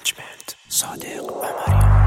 منیجمنت صادق و مریم.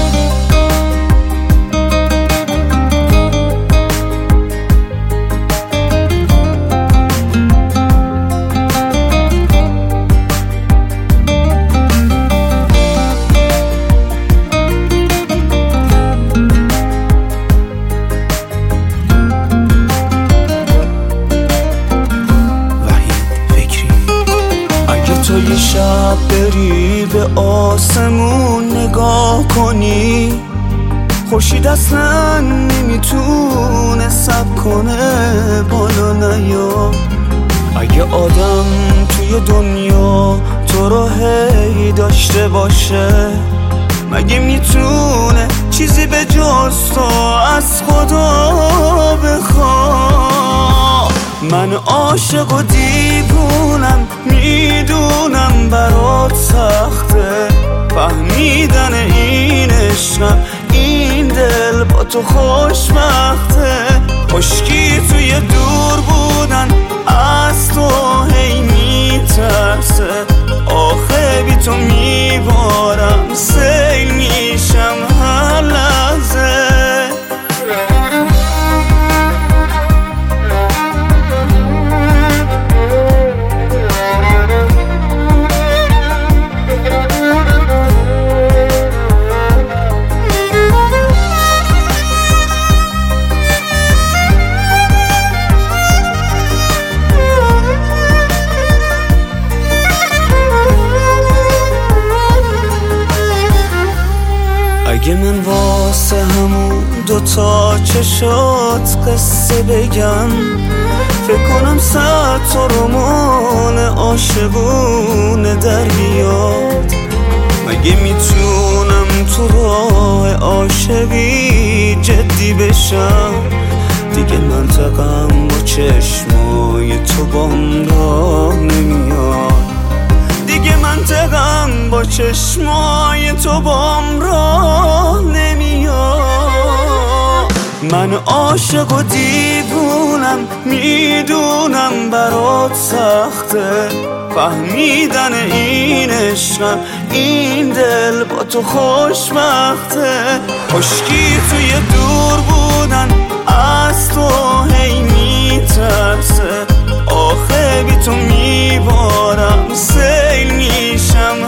تو یه شب بری به آسمون نگاه کنی، خورشید اصلا نمیتونه صبر کنه بالا نیا. اگه آدم توی دنیا تو رو هی داشته باشه، مگه میتونه چیزی به جز تو از خدا بخواد؟ من عاشق و دیوونم، میدونم برات سخته فهمیدن این عشقم، این دل با تو خوشبخته. خشکی توی دور بودن از تو هی میترسه، آخه بی تو میبارم سیل میشم هر لحظه. اگه من واسه همون دوتا چشات قصه بگم، فکر کنم 100 تا رمان عاشقونه در بیاد. مگه میتونم تو راه عاشقی جدی بشم؟ دیگه منطقم با چشمای تو بام راه نمیاد، دیگه منطقم با چشمای تو بام راه نمیاد. من عاشق و دیوونم، میدونم برات سخته فهمیدن این عشقم، این دل با تو خوشبخته. خشکی توی دور بودن از تو هی میترسه، آخه بی تو میبارم سیل میشم